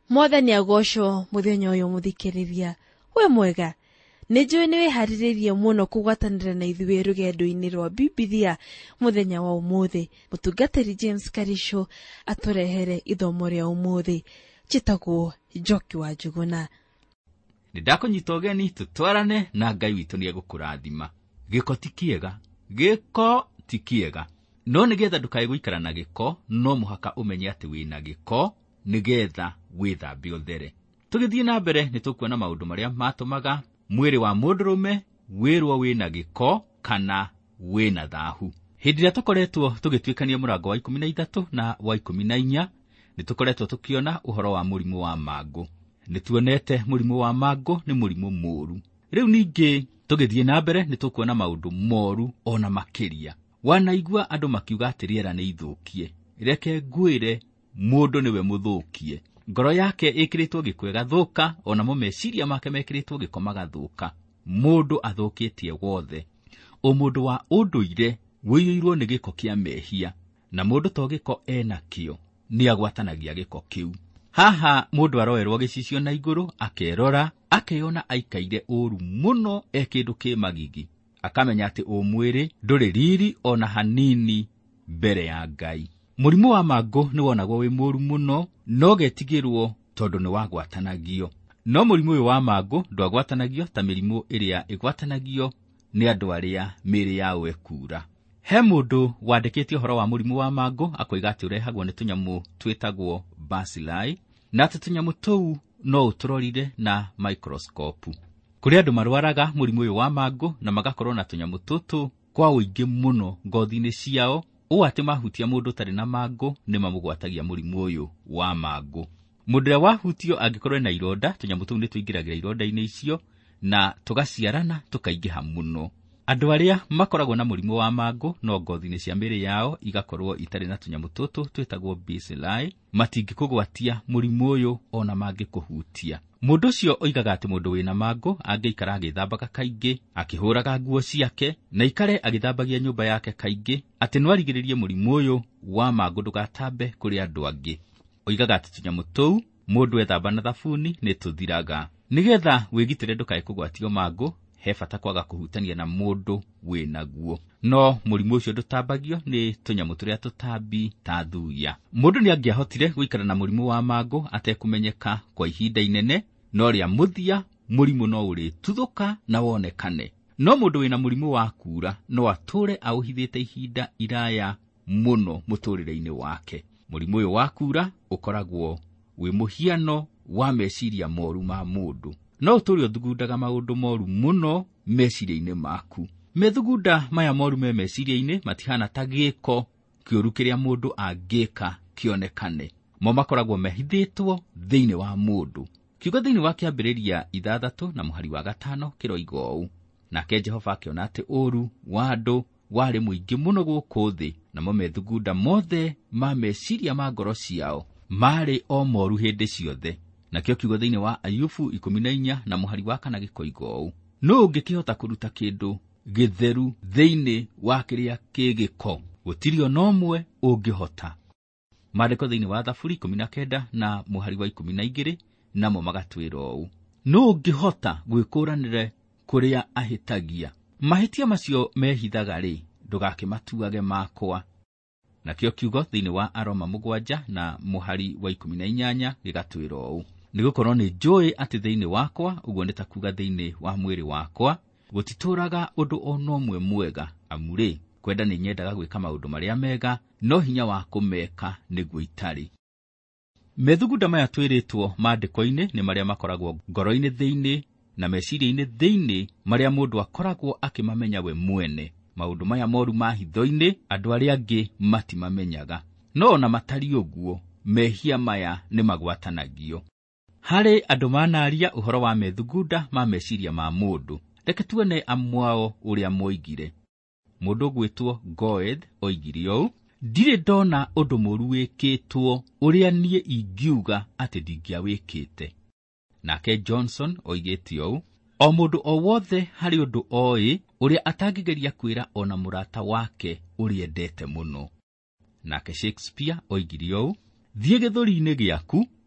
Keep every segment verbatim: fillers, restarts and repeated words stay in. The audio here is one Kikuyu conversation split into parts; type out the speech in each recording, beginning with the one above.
Mwathani agocwo muthenya uyu muthikiriria. We mwega. Nĩnjũĩ nĩwĩharĩrĩirie mũno kũgwatanĩra na ithuĩ rũgendo-inĩ rwa Bibilia muthenya wa ũmũthĩ. Mũtungatĩri James Karisho atũrehere ithomo rĩa ũmũthĩ. Njĩtagwo Njoki wa Njuguna. Nĩndakũnyita ũgeni tũtwarane na Ngai witũ nĩegũkũrathima. Gĩko ti kĩega. Gĩko ti kĩega. No nĩgetha ndũkae gũikara na gĩko, no mũhaka ũmenye atĩ wĩna gĩko nĩgetha wĩthambe ũthere. Tũgĩthiĩ na mbere nĩtũkuona maũndũ marĩa matũmaga mwĩrĩ wa mũndũrũme wĩrwo wĩna gĩko kana wĩna thahu. Hĩndĩ ĩrĩa tũkoretwo tũgĩtuĩkania mũrango wa ikũmi na ithatũ na wa ikũmi na inya, nĩtũkoretwo tũkiona ũhoro wa mũrimũ wa mangũ. Nĩtuonete mũrimũ wa mangũ nĩ mũrimũ mũru. Rĩu ningĩ tũgĩthiĩ na mbere nĩtũkuona maũndũ moru ona makĩria. Wanaigua andũ makiuga atĩ rĩera nĩ ithũkie. Reke ngwĩre mũndũ nĩwe mũthũkie. Ngoro yake ĩkĩrĩtwo gĩko ĩgathũka, ona mo meciria make mekĩrĩtwo gĩko magathũka. Mũndũ athũkĩtie wothe. O mũndũ wa ũndũire wĩiyũirwo nĩ gĩko kĩa mehia, na mũndũ to gĩko enakĩo nĩagwatanagia gĩko kĩu. Haha mũndũ aroerwo gĩcicio na igũrũ, akerora, akeyona aikaire ũru mũno ekĩndũ kĩ magigi. Akamenya atĩ ũmwĩrĩ ndũrĩ riri ona hanini mbere ya Ngai. Mũrimũ wa mangũ nĩ wonagwo wĩ mũru mũno, no getigĩrwo tondũ nĩ wagwatanagio. No mũrimũ ũyũ wa mangũ ndwagwatanagio ta mĩrimũ ĩrĩa ĩgwatanagio nĩ andũ arĩa mĩĩrĩ yao ĩkura. He mũndũ wandĩkĩtie ũhoro wa mũrimũ wa mangũ akoiga atĩ ũrehagwo nĩ tũnyamũ twĩtagwo bacilli, na atĩ tũnyamũ tũu no ũtũrorire na microscope. Kũrĩ andũ marwaraga mũrimũ ũyũ wa mangũ na magakorwo na tũnyamũ tũtũ kwa ũingĩ mũno ngothi-inĩ ciao, ũũ atĩ mahutia mũndũ ũtarĩ na mangũ nĩ mamũgwatagia mũrimũ ũyũ wa mangũ. Mũndũ ũrĩa wahutio angĩkorwo na ironda, tũnyamũ tũu nĩ tũingĩragĩra ironda-inĩ icio na tũgaciarana tũkaingĩha mũno. Andũ arĩa makoragwo na mũrimũ wa mangũ no ngothi-inĩ cia mĩĩrĩ yao igakorwo itarĩ na tũnyamũ tũtũ twĩtagwo bacilli, matingĩkũgwatia mũrimũ ũyũ ona mangĩkũhutia. Mũndũ ũcio oigaga atĩ mũndũ wĩna mangũ angĩikara agĩthambaga kaingĩ, akĩhũraga nguo ciake, na ikare agĩthambagia nyũmba yake kaingĩ, atĩ no arigĩrĩrie mũrimũ ũyũ wa mangũ ndũgatambe kũrĩ andũ angĩ. Oigaga atĩ tũnyamũ tũu mũndũ ethamba na thabuni nĩ tũthiraga. Nĩgetha wĩgitĩre ndũkae kũgwatio mangũ, he bata kwaga kũhutania na mũndũ wĩnaguo. No mũrimũ ũcio ndũtambagio nĩ tũnyamũ tũrĩa tũtambi ta thuya. Mũndũ nĩ angĩahotire gũikara na mũrimũ wa mangũ atekũmenyeka kwa ihinda inene, no rĩa mũthia mũrimũ no ũrĩtuthũka na wonekane. No mũndũ wĩna mũrimũ wa kura no atũre aũhithĩte ihinda iraya mũno mũtũrĩre-inĩ wake. Mũrimũ ũyũ wa kura ũkoragwo wĩ mũhiano wa meciria moru ma mũndũ. No ũtũre ũthugundaga maũndũ moru mũno meciria-inĩ maku. Methugunda maya moru me meciria-inĩ matihana ta gĩko kĩũru kĩrĩa mũndũ angĩka kĩonekane. Mo makoragwo mehithĩtwo thĩinĩ wa mũndũ. Kiugo thĩinĩ wa kĩambĩrĩria ithathatũ na mũhari wa gatano kĩroiga ũũ: nake Jehova akĩona atĩ ũru wa andũ warĩ mũingĩ mũno gũkũ thĩ, namo methugunda mothe ma meciria ma ngoro ciao marĩ o moru hĩndĩ ciothe. Nakĩo kiugo thĩinĩ wa Ayubu ikũmi na inya na mũhari wa kana gĩkoiga ũũ: no ũngĩkĩhota kũruta kĩndũ gĩtheru thĩinĩ wa kĩrĩa kĩgĩko? Gũtirĩ ona ũmwe ũngĩhota. Maandĩko thĩinĩ wa Thaburi ikũmi na kenda na mũhari wa ikũmi na igĩrĩ namo magatwĩra ũũ: no ũngĩhota gwĩkũranĩre kũrĩa ahĩtagia? Mahĩtia macio mehithaga rĩ, ndũgakĩmatuage makwa. Nakĩo kiugo thĩinĩ wa Aroma mũgwanja na mũhari wa ikũmi na inyanya gĩgatwĩra ũũ: nĩgũkorwo nĩ njũĩ atĩ thĩinĩ wakwa, ũguo nĩ ta kuuga thĩinĩ wa mwĩrĩ wakwa, gũtitũraga ũndũ ona ũmwe mwega, amu rĩ, kwenda nĩ nyendaga gwĩka maũndũ marĩa mega, no hinya wa kũmeka nĩguo itarĩ. Methugunda maya twĩrĩtwo maandĩko-inĩ nĩ marĩa makoragwo ngoro-inĩ thĩinĩ na meciria-inĩ thĩinĩ, marĩa mũndũ akoragwo akĩmamenya we mwene. Maũndũ maya moru ma hitho-inĩ andũ arĩa angĩ matimamenyaga. No ona matari ũguo, mehia maya nĩ magwatanagio. Harĩ andũ manaria ũhoro wa methugunda ma meciria ma mũndũ, reke tuone amwao ũrĩa moigire. Mũndũ gwĩtwo Goeth oigire ũũ: ndirĩ ndona ũndũ mũru wĩkĩtwo ũrĩa niĩ ingiuga atĩ ndingĩawĩkĩte. Nake Johnson oigĩte ũũ: o mũndũ o wothe harĩ ũndũ oĩ ũrĩa atangĩgeria kwĩra ona mũrata wake ũrĩa endete mũno. Nake Shakespeare oigire ũũ: thiĩ gĩthũri-inĩ gĩaku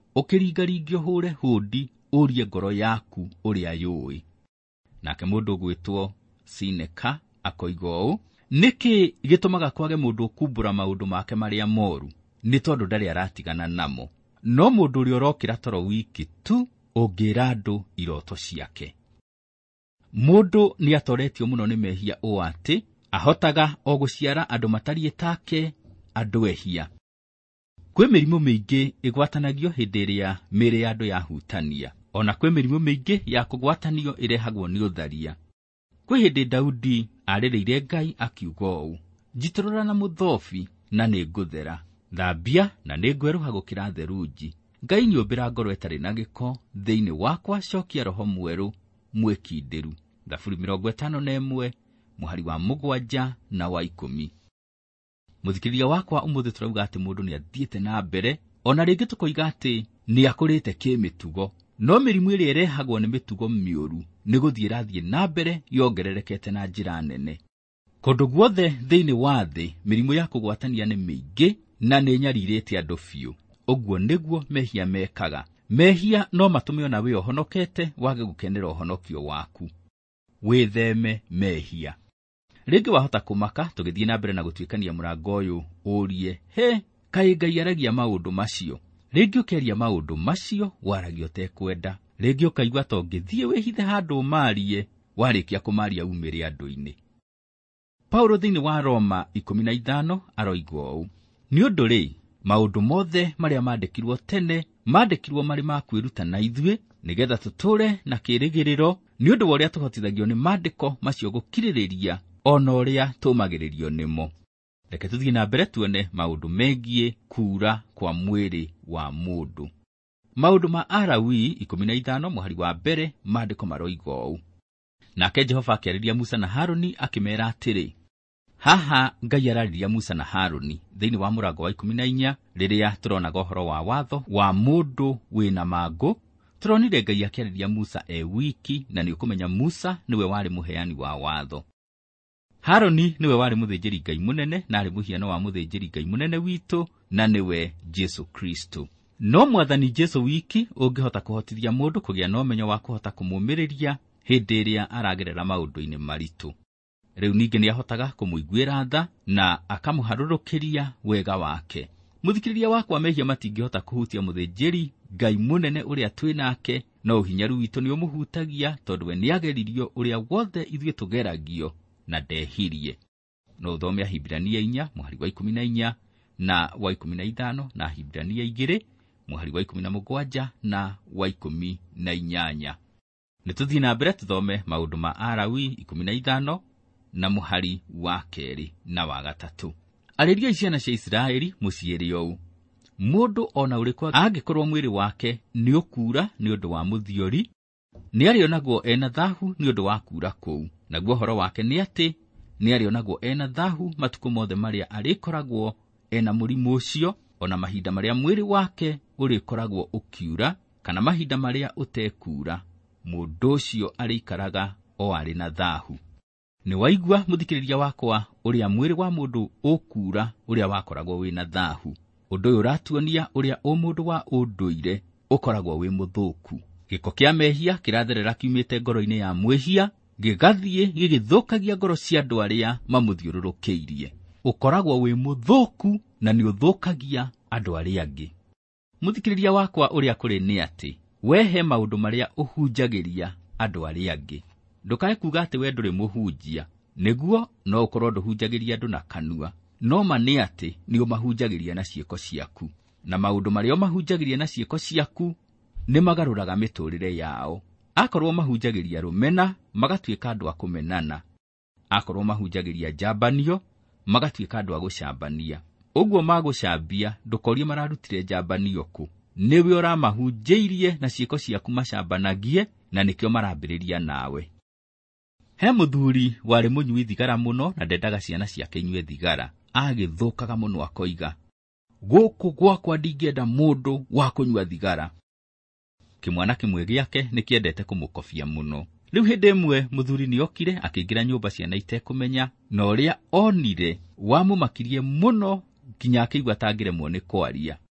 ũkĩringaringio hũre hũndi ũrie ngoro yaku ũrĩa yũĩ. Nake mũndũ gwĩtwo Sineka akoiga ũũ, nĩkĩ gĩtũmaga kwage mũndũ kumbura maũndũ make marĩa moru? Nĩ tondũ ndarĩ aratigana namo. No mũndũ ũrĩa ũrokĩra toro wiki tu ũngĩra andũ iroto ciake. Mũndũ nĩ atoretio mũno nĩ mehia ũũ atĩ ahotaga o gũciara andũ matariĩ take, andũ ehia. Kwĩ mĩrimũ mĩingĩ ĩgwatanagio hĩndĩ ĩrĩa mĩĩrĩ ya andũ yahutania. Ona kwĩ mĩrimũ mĩingĩ ya kũgwatanio ĩrehagwo nĩ ũtharia. Kwĩ hĩndĩ Daudi arĩrĩire Ngai akiuga ũũ, njitũrũra na mũthobi na nĩ ngũthera, thambia na nĩ ngwerũha gũkĩra therunji. Ngai nyũmbĩra ngoro ĩtarĩ na gĩko thĩinĩ wakwa, cokia roho mwerũ mwĩkindĩru. Thaburi mĩrongo ĩtano na ĩmwe mũhari wa mũgwanja na wa ikũmi. Mũthikĩrĩria wakwa, ũmũthĩ tũrauga atĩ mũndũ nĩ athiĩte na mbere, ona rĩngĩ tũkoiga atĩ nĩ akũrĩte kĩmĩtugo. No mĩrimũ ĩrĩa ĩrehagwo nĩ mĩtugo mĩũru nĩ gũthiĩ rathiĩ na mbere yongererekete na njĩra nene. Kũndũ guothe thĩinĩ wa thĩ mĩrimũ ya kũgwatania nĩ mĩingĩ na nĩ nyarirĩte andũ biũ. Ũguo nĩguo mehia mekaga. Mehia no matũme ona wĩ ũhonokete wage gũkenera ũhonokio waku. Wĩtheme mehia. Rĩngĩ wahota kũmaka tũgĩthiĩ na mbere na gũtuĩkania mũrango ũyũ ũrie, he, kaĩ Ngai aragia maũndũ macio? Rĩngĩ ũkeria maũndũ macio waragia ũtekwenda. Rĩngĩ ũkaigua ta ũngĩthiĩ wĩhithe handũ marie, warĩkia kũmaria umĩre andũ-inĩ. Paulo thĩinĩ wa Roma ikũmi na ithano aroiga ũũ, nĩ ũndũ rĩ, maũndũ mothe marĩa mandĩkirwo tene mandĩkirwo marĩ ma kwĩruta na ithuĩ, nĩgetha tũtũũre na kĩĩrĩgĩrĩro nĩ ũndũ wa ũrĩa tũhotithagio nĩ maandĩko macio gũkirĩrĩria ona ũrĩa tũmagĩrĩrio nĩmo. Reke tũthiĩ na mbere tuone maũndũ megiĩ kuura kwa mwĩrĩ wa mũndũ. Maũndũ ma Alawii ikũmi na ithano mũhari wa mbere maandĩko maroiga ũũ, nake Jehova akĩarĩria Musa na Harũni akĩmeera atĩrĩ. Haha Ngai ararĩria Musa na Harũni thĩinĩ wa mũrango wa ikũmi na inya, rĩrĩa tũronaga ũhoro wa watho wa mũndũ wĩna mangũ. Tũronire Ngai akĩarĩria Musa e wiki, na nĩ ũkũmenya Musa nĩwe warĩ mũheani wa watho. Harũni nĩwe warĩ mũthĩnjĩri Ngai mũnene, na arĩ mũhiano wa mũthĩnjĩri Ngai mũnene witũ, na nĩwe Jesũ Kristo. No Mwathani Jesũ wiki ũngĩhota kũhotithia mũndũ kũgĩa na ũmenyo wa kũhota kũmũmĩrĩria hĩndĩ ĩrĩa aragerera maũndũ-inĩ maritũ. Rĩu ningĩ nĩ ahotaga kũmũiguĩra tha na akamũharũrũkĩria wega wake. Mũthikĩrĩria wakwa, mehia matingĩhota kũhutia mũthĩnjĩri Ngai mũnene ũrĩa twĩ nake, no ũhinyaru witũ nĩ ũmũhutagia, tondũ we nĩ ageririo ũrĩa wothe ithuĩ tũgeragio na ndehirie. No ũthome Ahibirania inya mũhari wa ikũmi na inya na wa ikũmi na ithano, na Ahibirania igĩrĩ mũhari wa ikũmi na mũgwanja na wa ikũmi na inyanya. Nĩ tũthiĩ na mbere tũthome maũndũ ma Alawii ikũmi na ithano na mũhari wa kerĩ na wa gatatũ. Arĩria ciana cia Isiraeli mũciĩre ũũ, mũndũ ona ũrĩkũ angĩkorwo mwĩrĩ wake nĩ ũkuura nĩ ũndũ wa mũthiori, nĩ arĩonagwo ena thahu nĩ ũndũ wa kuura kũu. Naguo ũhoro wake nĩ atĩ nĩ arĩonagwo ena thahu matukũ mothe marĩa arĩkoragwo ena mũrimũ ũcio, ona mahinda marĩa mwĩrĩ wake ũrĩkoragwo ũkiura, kana mahinda marĩa ũtekuura, mũndũ ũcio arĩikaraga o arĩ na thahu. Nĩ waigua mũthikĩrĩria wakwa ũrĩa mwĩrĩ wa mũndũ ũkuura ũrĩa wakoragwo wĩna thahu. Ũndũ ũyũ ũratuonia ũrĩa o mũndũ wa ũndũire ũkoragwo wĩ mũthũku. Gĩko kĩa mehia kĩratherera kiumĩte ngoro-inĩ ya mwĩhia, gĩgathiĩ gĩgĩthũkagia ngoro cia andũ arĩa mamũthiũrũrũkĩirie. Ũkoragwo wĩ mũthũku na nĩ ũthũkagia andũ arĩa angĩ. Mũthikĩrĩria wakwa ũrĩa kũrĩ nĩ atĩ, wehe maũndũ marĩa ũhunjagĩria andũ arĩa angĩ. Ndũkae kuuga atĩ we ndũrĩ mũhunjia, nĩguo no ũkorwo ndũhunjagĩria andũ na kanua, no ma nĩ atĩ nĩ ũmahunjagĩria na ciĩko ciaku. Na maũndũ marĩa ũmahunjagĩria na ciĩko ciaku nĩ magarũraga mĩtũrĩre yao. Akorwo mahunjagĩria rũmena, magatuĩka andũ a kũmenana. Akorwo mahunjagĩria njambanio, magatuĩka andũ a gũcambania. Ũguo magũcambia, ndũkorie mararutire njambanio kũ. Nĩwe ũramahunjĩirie na ciĩko ciaku macambanagie, na nĩkĩo marambĩrĩria nawe. He mũthuri warĩ mũnyui thigara mũno na ndendaga ciana ciake inyue thigara. Agĩthũkaga mũno akoiga, gũkũ gwakwa ndingĩenda mũndũ wa kũnyua thigara. Kĩmwana kĩmwe gĩake nĩkĩendete kũmũkobia mũno. Rĩu hĩndĩ ĩmwe mũthuri nĩokire akĩingĩra nyũmba ciana itekũmenya, na ũrĩa onire wamũmakirie mũno nginya akĩigua atangĩremwo nĩ kwaria.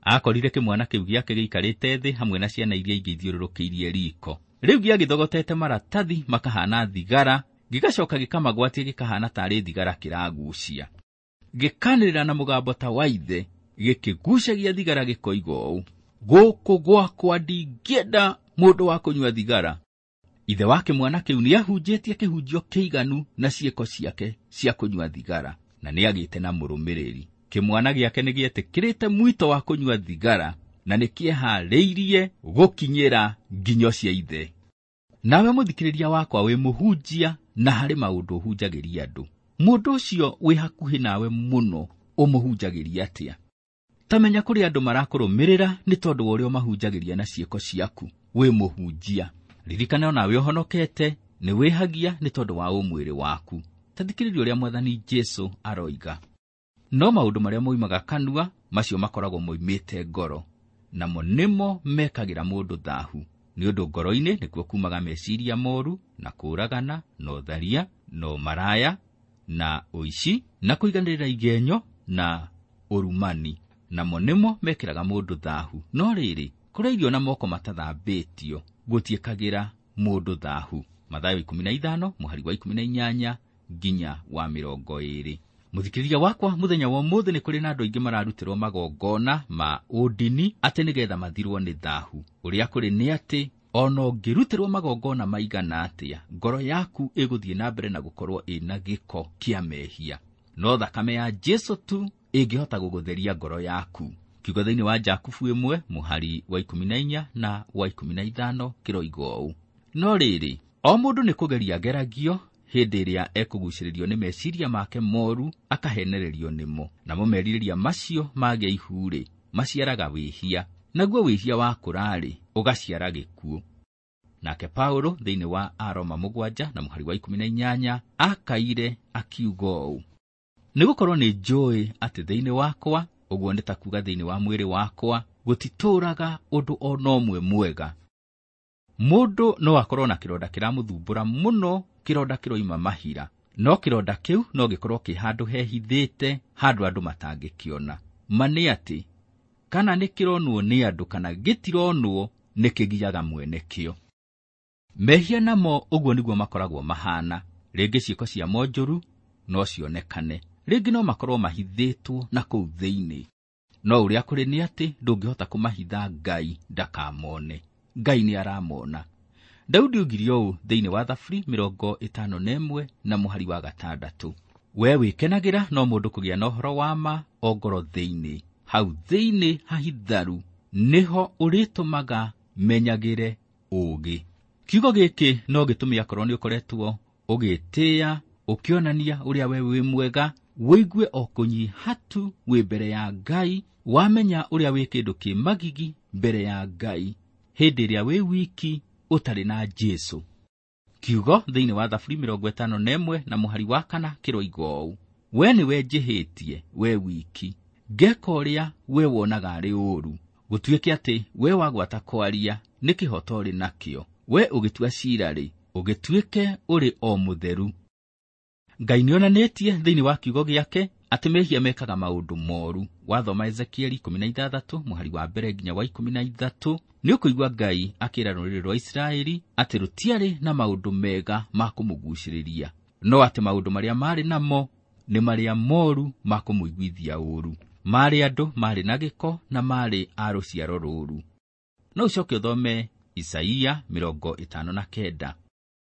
akorire kĩmwana kĩu gĩake gĩikarĩte thĩ hamwe na ciana iria ingĩ ithiũrũrũkĩirie riko. Rĩu gĩagĩthogotete maratathi makahana thigara, gĩgacoka gĩkamagwatia gĩkahana tarĩ thigara kĩragucia. Gĩkanĩrĩra na mũgambo ta wa ithe, gĩkĩgucagia thigara gĩkoiga ũũ: "Gũkũ gwakwa ndingĩenda mũndũ wa kũnyua thigara." Ithe wa kĩmwana kĩu nĩahunjĩtie kĩhunjio kĩiganu na ciĩko ciake cia kũnyua thigara, na nĩagĩte na mũrũmĩrĩri. Kĩmwana gĩake nĩgĩetĩkĩrĩte mwito wa kũnyua thigara, na nĩkĩeharĩirie gũkinyĩra nginyo cia ithe. Nawe mũthikĩrĩria wakwa wĩ mũhunjia na harĩ maũndũ ũhunjagĩria andũ, mũndũ ũcio wĩ hakuhĩ nawe mũno ũmũhunjagĩria atĩa? Tamenya kũrĩ andũ marakũrũmĩrĩra nĩ tondũ wa ũrĩa ũmahunjagĩria na ciĩko ciaku. Wĩ mũhunjia, ririkana onawe ũhonokete, nĩ wĩhagia nĩ tondũ wa ũmwĩrĩ waku. Tathikĩrĩria ũrĩa Mwathani Jesũ aroiga: "No maũndũ marĩa moimaga kanua, macio makoragwo moimĩte ngoro, namo nĩmo mekagĩra mũndũ thaahu. Nĩ ũndũ ngoro-inĩ nĩkuo kumaga meciria moru, na kũũragana, na ũtharia, na ũmaraya, na ũici, na kũiganĩrĩra igenyo, na ũrumani. Namo nĩmo mekĩraga mũndũ thaahu. No rĩrĩ, kũrĩa irio na moko matathambĩtio gũtiĩkagĩra mũndũ thaahu." Mathayo ikũmi na ithano mũhari wa ikũmi na inyanya nginya wa mĩrongo ĩĩrĩ. Mũthikĩrĩria wakwa, mũthenya wa ũmũthĩ nĩ kũrĩ na andũ aingĩ mararutĩrwo magongona ma ũndini atĩ nĩgetha mathirwo nĩ thaahu. Ũrĩa kũrĩ nĩ atĩ ona ũngĩrutĩrwo magongona maigana atĩa, ngoro yaku ĩgũthiĩ na mbere na gũkorwo ĩna gĩko kĩa mehia. No thakame ya Jesũ tu ĩngĩhota gũgũtheria ngoro yaku. Kiugo thĩinĩ wa Jakubu ĩmwe mũhari wa ikũmi na inya na wa ikũmi na ithano kĩroiga ũũ: "No rĩrĩ, o mũndũ nĩ kũgeria geragio hĩndĩ ĩrĩa ekũgucĩrĩrio nĩ meciria make moru, akahenererio nĩmo. Namo merirĩria macio magĩa ihu-rĩ, maciaraga wĩhia, naguo wĩhia wa kũrarĩ ũgaciara gĩkuũ." Nake Paulo thĩinĩ wa Aroma mũgwanja na mũhari wa ikũmi na inyanya akaire akiuga ũũ: "Nĩgũkorwo nĩ njũĩ atĩ thĩinĩ wakwa, ũguo nĩ ta kuuga thĩinĩ wa mwĩrĩ wakwa, gũtitũũraga ũndũ o na ũmwe mwega. Mũndũ no akorwo na kĩronda kĩramũthumbũra mũno, kĩronda kĩroima mahira, no kĩronda kĩu no gĩkorwo kĩ handũ hehithĩte, handũ andũ matangĩkĩona. Ma nĩ atĩ, kana nĩ kĩronwo nĩ andũ kana gĩtironwo, nĩ kĩgiaga mwene kĩo." Mehia namo ũguo nĩguo makoragwo mahana. Rĩngĩ ciĩko cia monjũru no cionekane, rĩngĩ no makorwo mahithĩtwo na kũu thĩinĩ. No ũrĩa kũrĩ nĩ atĩ ndũngĩhota kũmahitha Ngai ndakamone. Ngai nĩ aramona. Daudi oigire ũũ thĩinĩ wa Thaburi mĩrongo ĩtano na ĩmwe na mũhari wa gatandatũ: "We wĩkenagĩra no mũndũ kũgĩa na ũhoro wa ma o ngoro thĩinĩ. Hau thĩinĩ hahitharu nĩho ũrĩtũmaga menyagĩre ũũgĩ." Kiugo gĩkĩ no gĩtũme akorwo nĩ ũkoretwo ũgĩtĩĩa, ũkĩonania ũrĩa we wĩ mwega, wĩigue o kũnyiha tu wĩ mbere ya Ngai, wamenya ũrĩa wĩ kĩndũ kĩ magigi mbere ya Ngai, hĩndĩ ĩrĩa wĩ wiki ũtarĩ na Jesũ. Kiugo thĩinĩ wa Thaburi mĩrongo ĩtano na ĩmwe na mũhari wa kana kĩroiga ũũ: "We nĩwe njĩhĩtie, we wiki, ngeka ũrĩa we wonaga arĩ ũũru. Gũtuĩke atĩ we wagwata kwaria, nĩ kĩhoto ũrĩ nakĩo. We ũgĩtua ciira-rĩ, ũgĩtuĩke ũrĩ o mũtheru." Ngai nĩonanĩtie thĩinĩ wa kiugo gĩake atĩ mehia mekaga maũndũ moru. Wathoma Ezekieli ikũmi na ithathatũ mũhari wa mbere nginya wa ikũmi na ithatũ, nĩ ũkũigua Ngai akĩĩra rũrĩrĩ rwa Isiraeli atĩ rũtiarĩ na maũndũ mega ma kũmũgucĩrĩria, no atĩ maũndũ marĩa marĩ namo nĩ marĩa moru ma kũmũiguithia ũũru. Marĩ andũ marĩ na gĩko na marĩ a rũciaro rũũru. No ũcoke ũthome Isaia mĩrongo ĩtano na kenda.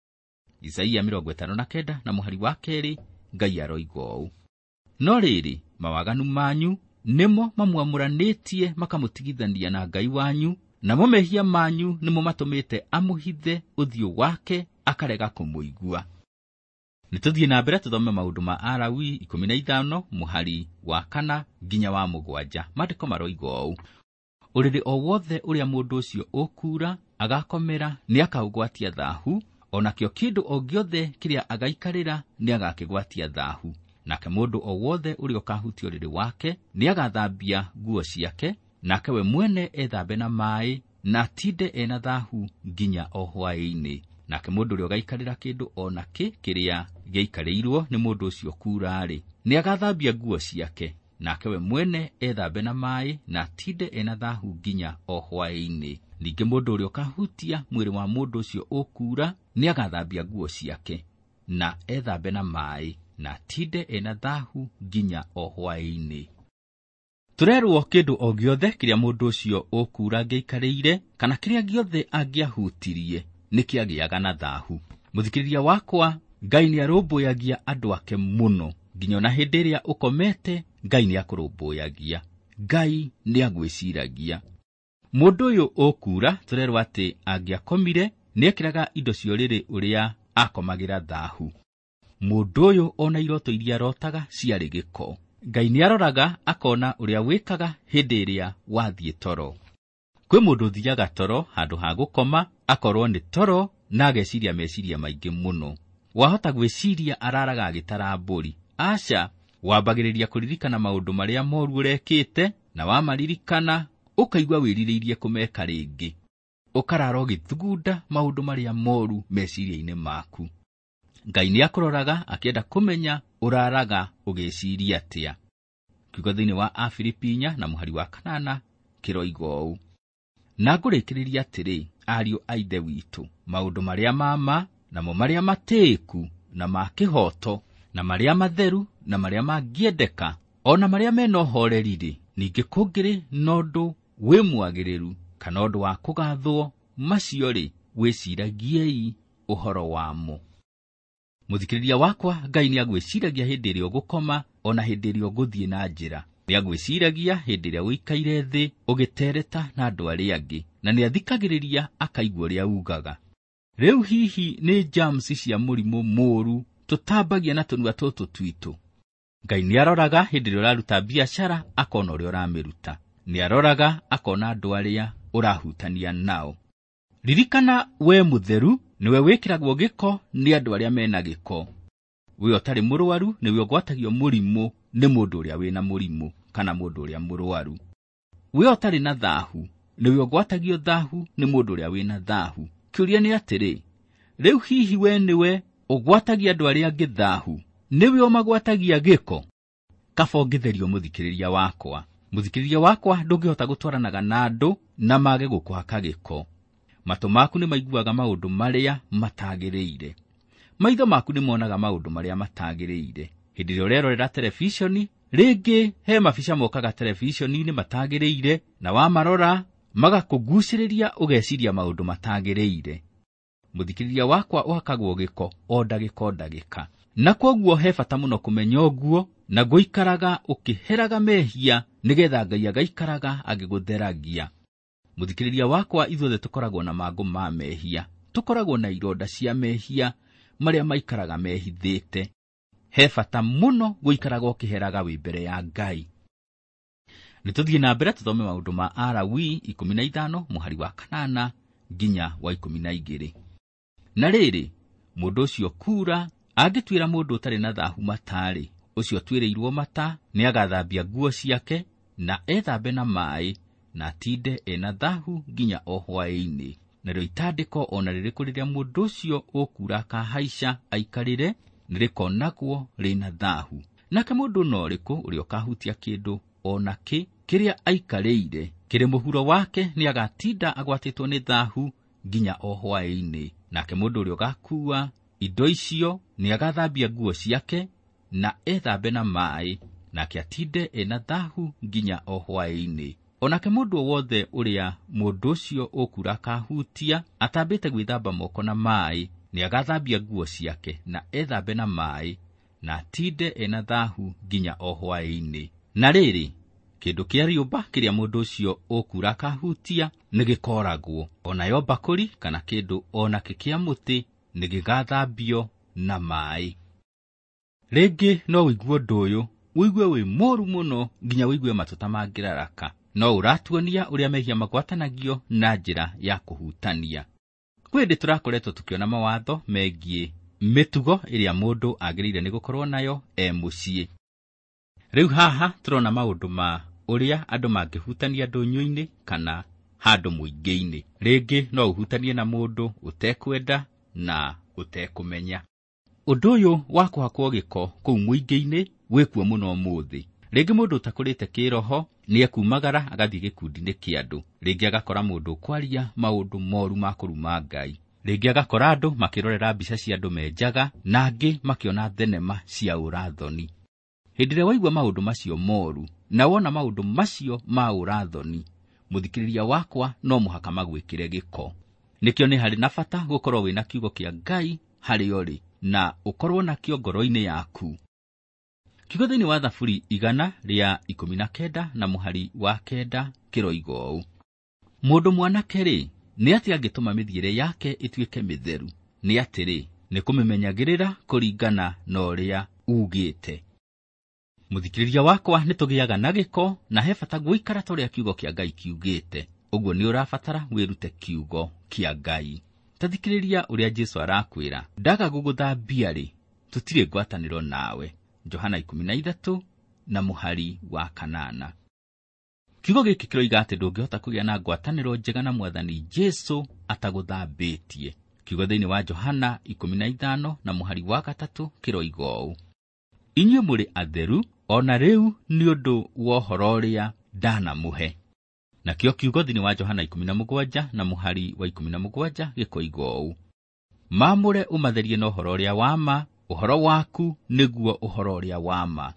Isaia mĩrongo ĩtano na kenda na mũhari wa kerĩ, Ngai aroiga ũũ: "No rĩrĩ, mawaganu manyu nĩmo mamwamũranĩtie makamũtigithania na Ngai wanyu, namo mehia manyu nĩmo matũmĩte amũhithe ũthiũ wake, akarega kũmũigua." Nĩtũthiĩ na mbere tũthome maũndũ ma Alawii ikũmi na ithano mũhari wa kana nginya wa mũgwanja. Maandĩko maroiga ũũ: "Ũrĩrĩ o wothe ũrĩa mũndũ ũcio ũkuura agakomera nĩ akaũgwatia thaahu, onakĩo kĩndũ o gĩothe kĩrĩa agaikarĩra nĩ agakĩgwatia thaahu. Nake mũndũ o wothe ũrĩa ũkahutia ũrĩrĩ wake nĩ agathambia nguo ciake, nake we mwene ethambe na maaĩ, na atinde ena thaahu nginya o hwaĩ-inĩ. Nake mũndũ ũrĩa ũgaikarĩra kĩndũ o nakĩ kĩrĩa gĩaikarĩirwo nĩ mũndũ ũcio kuura-rĩ, nĩ agathambia nguo ciake, nake we mwene ethambe na maĩ na tinde ena thahu nginya o hwaĩ-inĩ. Ningĩ mũndũ ũrĩa ũkahutia mwĩrĩ wa mũndũ ũcio ũkura nĩ agathambia nguo ciake na ethambe na maĩ na tinde ena thahu nginya o hwaĩ-inĩ. Turerwo kĩndũ o gĩothe kĩrĩa mũndũ ũcio ũkura angĩikarĩire kana kĩrĩa gĩothe angĩahutirie nĩ kĩagĩaga na thahu. Mũthikĩrĩria wakwa, Ngai nĩarũmbũyagia andũ ake mũno, nginya na hĩndĩ ĩrĩa ũkomete Ngai nĩakũrũmbũyagia. Ngai nĩagwĩciragia. Mũndũ ũyũ ũkura turerwo atĩ angĩakomire nĩekĩraga indo cia ũrĩrĩ ũrĩa akomagĩra thahu. Mũndũ ũyũ ona iroto iria arotaga ciarĩ gĩko. Ngai nĩaroraga akona ũrĩa wĩkaga hĩndĩ ĩrĩa wathiĩ toro. Kwĩ mũndũ ũthiaga toro handũ ha gũkoma akorwo nĩ toro na ageciria meciria maingĩ mũno. Wahota gwĩciria araraga agĩtara mbũri. Aca, wambagĩrĩria kũririkana maũndũ marĩa moru ũrekĩte, na wamaririkana ũkaigua wĩrirĩirie kũmeka rĩngĩ. Ũkarara ũgĩthugunda maũndũ marĩa moru meciria-inĩ maku. Ngai nĩakũroraga akĩenda kũmenya ũraraga ũgĩciria atĩa. Kiugo thĩinĩ wa Afilipinya na mũhari wa kanana kĩroiga ũũ: na ngũrĩkĩrĩria atĩrĩ, ariũ a Ithe witũ, maũndũ marĩa mama namo marĩa matĩĩku na ma kĩhoto na marĩa matheru na marĩa mangĩendeka ona marĩa mena ũhoreri-rĩ, ningĩ kũngĩrĩ na ũndũ wĩ mwagĩrĩru kana ũndũ wa kũgathwo, macio-rĩ, wĩciragiei ũhoro wamo. Mũthikĩrĩria wakwa, Ngai nĩagwĩciragia hĩndĩ ĩrĩa ũgũkoma ona hĩndĩ ĩrĩa ũgũthiĩ na njĩra. Nĩagwĩciragia hĩndĩ ĩrĩa ũikaire thĩ ũgĩtereta na andũ arĩa angĩ, na nĩathikagĩrĩria akaigua ũrĩa ugaga. Rĩu hihi nĩ germs cia mũrimũ mũru tũtambagia na tũnua tũtũ twitũ. Ngai nĩaroraga hĩndĩ ĩrĩa ũraruta biacara akona ũrĩa ũramĩruta. Nĩaroraga akona andũ arĩa ũrahutania nao. Ririkana we mũtheru niwe wĩkĩragwo gĩko nĩ andũ arĩa mena gĩko. We ũtarĩ mũrwaru niwe ũgwatagio mũrimũ nĩ mũndũ ũrĩa wĩna mũrimũ kana mũndũ ũrĩa mũrwaru. We ũtarĩ na thahu niwe ũgwatagio thahu nĩ mũndũ ũrĩa wĩna thahu. Kĩũria nĩ atĩrĩ, rĩu hihi we niwe ũgwatagia andũ arĩa angĩ thahu, niwe ũmagwatagia gĩko? Kaba ũngĩtherio mũthikĩrĩria wakwa. Mũthikĩrĩria wakwa, ndũngĩhota gũtwaranaga na andũ na mage gũkũhaka gĩko. Matũ maku nĩ maiguaga maũndũ marĩa matagĩrĩire. Maitho maku nĩ monaga maũndũ marĩa matagĩrĩire. Hĩndĩ ĩrĩa ũrerorera televishoni, rĩngĩ he mabica mokaga televishoni-inĩ matagĩrĩire, na wamarora magakũgucĩrĩria ũgeciria maũndũ matagĩrĩire. Mũthikĩrĩria wakwa, ũhakagwo gĩko o ndagĩka o ndagĩka. Na kwoguo he bata mũno kũmenya ũguo na gũikaraga ũkĩheraga mehia nĩgetha Ngai agaikaraga agĩgũtheragia. Mũthikĩrĩria wakwa, ithuothe tũkoragwo na mangũ ma mehia. Tũkoragwo na ironda cia mehia marĩa maikaraga mehithĩte. He bata mũno gũikaraga ũkĩheraga wĩ mbere ya Ngai. Nĩtũthiĩ na mbere tũthome maũndũ ma Alawii ikũmi na ithano mũhari wa kanana nginya wa ikũmi na igĩrĩ. Na rĩrĩ, mũndũ ũcio kura angĩtuĩra mũndũ ũtarĩ na thahu matarĩ, ũcio tuĩrĩirwo mata nĩagathambia nguo ciake na ethambe na maĩ na tinde ena thahu nginya o hwaĩ-inĩ. Narĩo itandĩko ona rĩrĩkũ rĩrĩa mũndũ ũcio ũkura akahaica aikarĩre nĩrĩkonagwo rĩna thahu. Nake mũndũ no rĩkũ ũrĩa ũkahutia kĩndũ ona kĩ kĩrĩa aikarĩire kĩrĩ mũhuro wake nĩagatinda agwatĩtwo nĩ thahu nginya o hwaĩ-inĩ. Nake mũndũ ũrĩa ũgakua indo icio nĩagathambia nguo ciake na ethambe na maĩ nake atinde ena thahu nginya o hwaĩ-inĩ. Onake mũndũ o wothe ũrĩa mũndũ ũcio ũkura akahutia atambĩte gwĩthamba moko na maĩ nĩagathambia nguo ciake na ethambe na maĩ na atinde ena thahu nginya o hwaĩ-inĩ. Na rĩrĩ, kĩndũ kĩa rĩũmba kĩrĩa mũndũ ũcio ũkura akahutia nĩgĩkoragwo. Onayo mbakũri kana kĩndũ ona kĩa mũtĩ nĩgĩgathambio na maĩ. Rĩngĩ no wĩigue ũndũ ũyũ, wĩigue wĩ mũru mũno nginya wĩigue matũ ta mangĩraraka. No ũratuonia ũrĩa mehia magwatanagio na njĩra ya kũhutania. Kwĩndĩ tũrakoretwo tũkĩona mawatho megiĩ mĩtugo ĩrĩa mũndũ agĩrĩire nĩ gũkorwo nayo e mũciĩ. Rĩu haha tũrona maũndũ ma ũrĩa andũ mangĩhutania ndũnyũ-inĩ kana handũ mũingĩ-inĩ. Rĩngĩ no ũhutanie na mũndũ ũtekwenda na ũtekũmenya. Ũndũ ũyũ wa kũhakwo gĩko kũu mũingĩ-inĩ wĩkuo mũno ũmũthĩ. Rĩngĩ mũndũ ũtakũrĩte kĩroho nĩekumagara agathiĩ gĩkundi-inĩ kĩa andũ. Rĩngĩ agakora mũndũ kwaria maũndũ moru ma kũruma Ngai. Rĩngĩ agakora andũ makĩrorera mbica cia andũ menjaga na angĩ makĩona thenema cia ũrathoni. Hĩndĩ ĩrĩa waigua maũndũ macio moru na wona maũndũ macio ma ũrathoni, mũthikĩrĩria wakwa no mũhaka magwĩkĩre gĩko. Nĩkĩo nĩ harĩ na bata gũkorwo wĩna kiugo kĩa Ngai harĩ ũrĩ na ũkorwo nakĩo ngoro-inĩ yaku. Kiugo thĩinĩ wa Thaburi igana rĩa ikũmi na kenda na mũhari wa kenda kĩroiga ũũ: mũndũ mwanake-rĩ, nĩ atĩ angĩtũma mĩthiĩre yake ĩtuĩke mĩtheru, nĩ atĩrĩ, nĩ kũmĩmenyagĩrĩra kũringana na ũrĩa ugĩte. Mũthikĩrĩria wakwa nĩ tũgĩaga na gĩko na he bata gũikara tũrĩa kiugo kĩa Ngai kiugĩte. Ũguo nĩ ũrabatara wĩrute kiugo kĩa Ngai. Tathikĩrĩria ũrĩa Jesũ arakwĩra, ndaga gũgũthambia-rĩ, tũtirĩ ngwatanĩro nawe. Johana ikũmi na ithatũ na mũhari wa kanana. Kiugo gĩkĩ kĩroiga atĩ ndũngĩhota kũgĩa na ngwatanĩro njega na Mwathani Jesũ atagũthambĩtie. Kiugo thĩinĩ wa Johana ikũmi na ithano na mũhari wa gatatũ kĩroiga ũũ: inyuĩ mũrĩ atheru, ona rĩu nĩ ũndũ wa ũhoro ũrĩa ndanamũhe. Nakĩo kiugo thĩinĩ wa Johana ikũmi na mũgwanja na mũhari wa ikũmi na mũgwanja gĩkoiga ũũ: maamũre ũmatherie na ũhoro ũrĩa wa ma, ũhoro waku nĩguo ũhoro ũrĩa wa ma.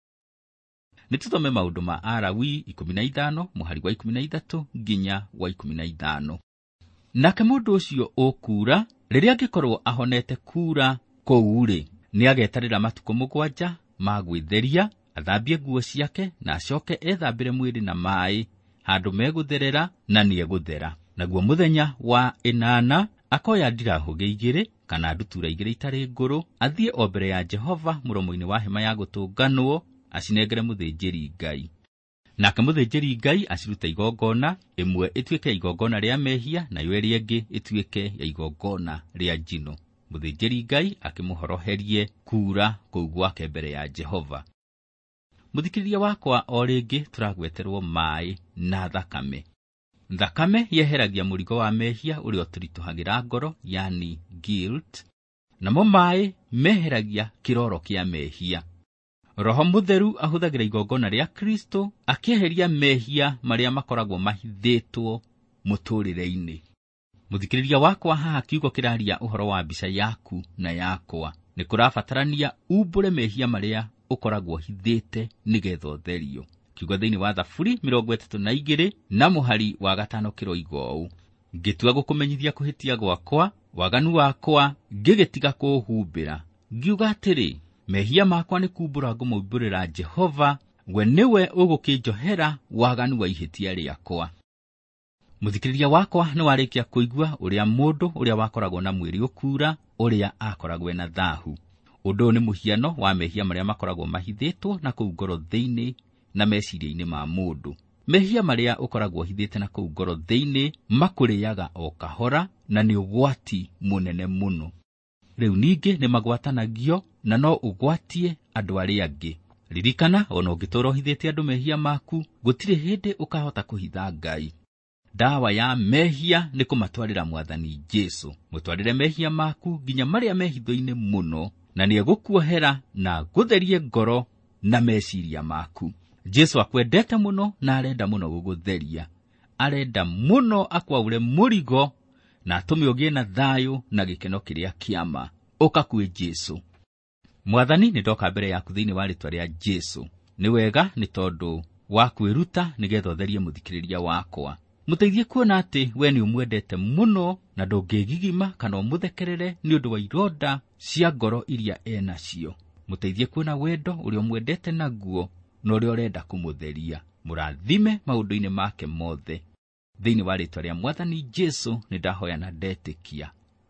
Nĩtũthome maũndũ ma Alawii ikũmi na ithano mũhari wa ikũmi na ithatũ nginya wa ikũmi na ithano. Nake mũndũ ũcio ũkuura, rĩrĩa angĩkorwo ahonete kuura kũu-rĩ, nĩ agetarĩra matukũ mũgwanja ma gwĩtheria, athambie nguo ciake na acoke ethambĩre mwĩrĩ na maaĩ handũ megũtherera na nĩegũthera. Naguo mũthenya wa ĩnana akoya ndirahũgĩ igĩrĩ kana ndutura igĩrĩ itarĩ ngũrũ, athiĩ o mbere ya Jehova mũromo-inĩ wa hema ya gũtũnganwo, acinengere mũthĩnjĩri Ngai. Nake mũthĩnjĩri Ngai acirute igongona, ĩmwe ĩtuĩke ya igongona rĩa mehia na yo ĩrĩa ĩngĩ ĩtuĩke ya igongona rĩa njino. Mũthĩnjĩri Ngai akĩmũhoroherie kuura kũu gwake mbere ya Jehova. Mũthikĩrĩria wakwa, o rĩngĩ tũragweterwo maaĩ na thakame. Thakame yeheragia mũrigo wa mehia ũrĩa ũtũritũhagĩra ngoro, yani guilt, namo maaĩ meheragia kĩroro kĩa mehia. Roho Mũtheru ahũthagĩra igongona rĩa Kristo akĩeheria mehia marĩa makoragwo mahithĩtwo mũtũrĩre-inĩ. Mũthikĩrĩria wakwa, haha kiugo kĩraria ũhoro wa mbica yaku na yakwa. Nĩ kũrabatarania umbũre mehia marĩa ũkoragwo hithĩte nĩgetha ũtherio. Kiugo thĩinĩ wa Thaburi mĩrongo ĩtatũ na igĩrĩ na mũhari wa gatano kĩroiga ũũ: ngĩtua gũkũmenyithia kũhĩtia gwakwa, waganu wakwa ngĩgĩtiga kũũhumbĩra. Ngiuga atĩrĩ, mehia makwa nĩ kumbũra ngũmũmbũrĩra Jehova, we nĩwe ũgũkĩnjohera waganu wa ihĩtia rĩakwa. Mũthikĩrĩria wakwa, nĩ warĩkia kũigua ũrĩa mũndũ ũrĩa wakoragwo na mwĩrĩ ũkuura ũrĩa akoragwo na thaahu. Ũndũ ũyũ nĩ mũhiano wa mehia marĩa makoragwo mahithĩtwo na kũu ngoro thĩinĩ na meciria-inĩ ma mũndũ. Mehia marĩa ũkoragwo hithĩte na kũu ngoro thĩinĩ makũrĩaga o kahora na nĩ ũgwati mũnene mũno. Rĩu ningĩ nĩ magwatanagio na no ũgwatie andũ arĩa angĩ. Ririkana, ona ũngĩtũũra ũhithĩte andũ mehia maku, gũtirĩ hĩndĩ ũkahota kũhitha Ngai. Dawa ya mehia nĩ kũmatwarĩra Mwathani Jesũ. Mũtwarĩre mehia maku nginya marĩa mehitho-inĩ mũno, na nĩ egũkuohera na gũtherie ngoro na meciria maku. Jesũ akwendete mũno na arenda mũno gũgũtheria. Arenda mũno akwaure mũrigo na atũme ũgĩe na thayũ na gĩkeno kĩrĩa kĩama. Ũka kwĩ Jesũ. Mwathani, nĩ ndoka mbere yaku thĩinĩ wa rĩĩtwa rĩa Jesũ. Nĩ wega nĩ tondũ wa kwĩruta nĩgetha ũtherie mũthikĩrĩria wakwa. Mũteithie kuona atĩ we nĩ ũmwendete mũno na ndũngĩgigima kana ũmũthekerere nĩ ũndũ wa ironda cia ngoro iria enacio. Mũteithie kuona wendo ũrĩa ũmwendete naguo na ũrĩa ũrenda kũmũtheria. Mũrathime maũndũ-inĩ make mothe. Thĩinĩ wa rĩĩtwa rĩa Mwathani Jesũ nĩ ndahoya na ndetĩkia.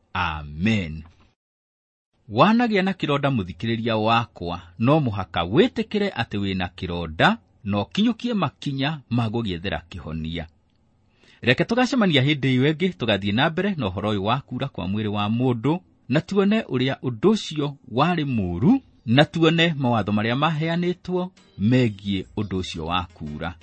Amen. Wanagĩa na kĩronda mũthikĩrĩria wakwa, no mũhaka wĩtĩkĩre atĩ wĩna kĩronda no kinyũkie makinya ma gũgĩethera kĩhonia. Reke tũgacemania hĩndĩ ĩyo ĩngĩ tũgathiĩ na mbere na ũhoro ũyũ wa kuura kwa mwĩrĩ wa mũndũ, na tuone ũrĩa ũndũ ũcio warĩ mũũru, na tuone mawatho marĩa maheanĩtwo megiĩ ũndũ ũcio wa kuura.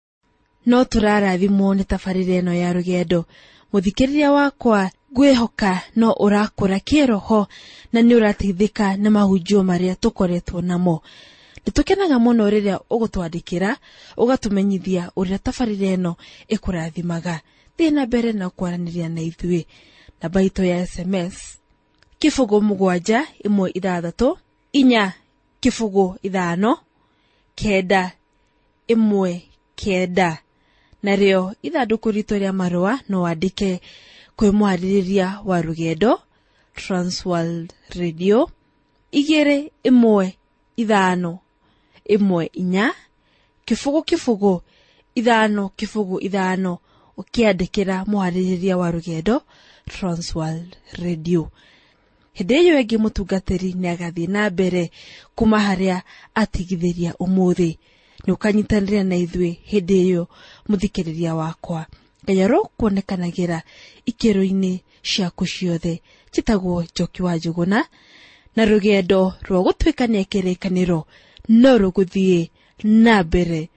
No tũrarathimwo nĩ tabarĩra ĩno ya rũgendo. Mũthikĩrĩria wakwa, ngwĩhoka no ũrakũra kĩroho na nĩ ũrateithĩka na mahunjio marĩa tũkoretwo namo. Nitukenaga muno riria ugutwandikira ugatumenyithia uria tabarire eno ikurathimaga. Thina mbere na kwaraniria na ithui. Namba itu ya S M S kifugo mugwanja imwe ithathatu inya kifugo ithano kenda imwe kenda. Nario ithanduku ritu ria marua no wandike kwi mwaririria wa rugendo Transworld Radio igere imwe ithano imwe inya kifugo kifugo ithano kifugo ithano ukiandikira mwaririria wa rugendo Transworld Radio. Hede yo egi mutungatiri ni agathie na mbere kuma haria atigithiria umuthi. Ni ukanyitanira na ithui hede yo muthikiriria wakwa. Ngayaro kuonekanagira ikero-ini ciaku ciothe chitagwo Njoki wa Njuguna, na rugendo rwa gutwikania kirikaniro no ruguthie na mbere